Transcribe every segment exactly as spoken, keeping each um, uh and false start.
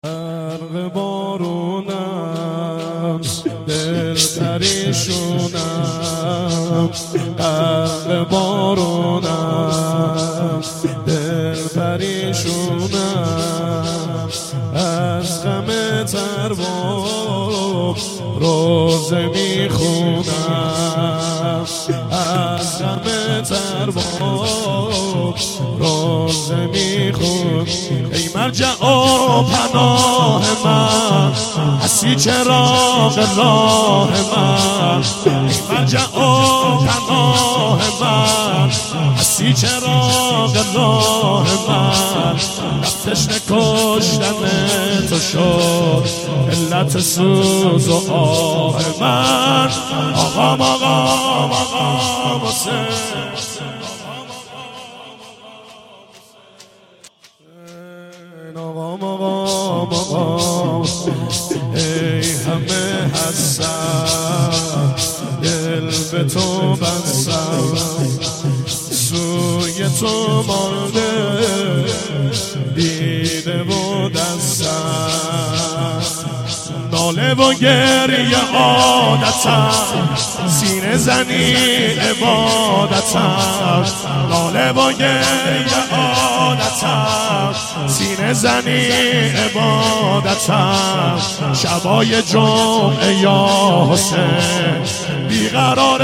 غرق بارونم دل پریشونم، غرق بارونم دل پریشونم، از غم ترباب روزه میخونم، از غم ترباب روزه میخونم. ای مرجع و پناه من، هستی چراغ راه من، ای مرجع و پناه من، هستی چراغ راه من. تشنه کشتن تو شد علت سوز و آه من. آقام آقام آقام حسین، آقام آقام آقام، ای همه هستم دل به تو بستم، سوی تو مانده دیده و دستم، ناله و گریه عادتم، سینه زنی عبادتم، ناله و گریه عادتم، سینه زنی عبادتم. شبای جمعه یا حسین بیقرار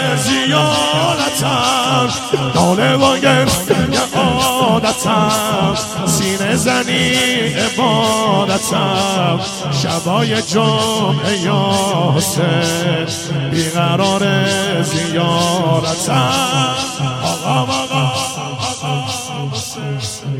زیارتم، ناله و گریه عادتم، سینه زنی عبادتم. شبای جمعه یا حسین بیقرار زیارتم. آقام آقام آقام حسین،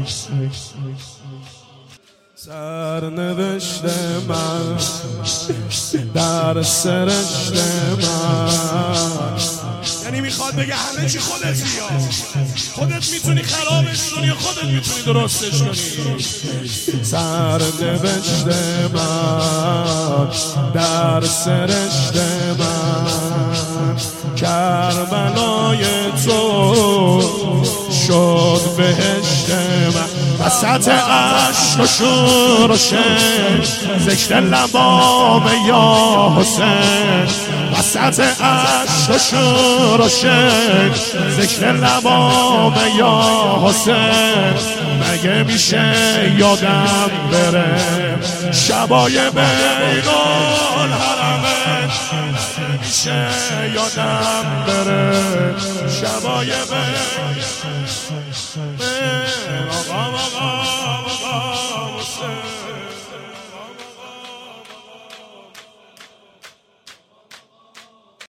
سرنوشت من در سرشت من، یعنی میخواد بگه همه چی خودتی، یا خودت میتونی خرابش کنی یا خودت میتونی درستش کنی. سرنوشت من در سرشت من، کربلای تو شد بهشت من. وسط عشق و شور و شن ذکر لبام یا حسین، وسط عشق و شور و شن ذکر لبام یا حسین. مگه میشه یادم بره شبای بین الحرمین، مگه میشه یادم بره شبای بین. آقا آقا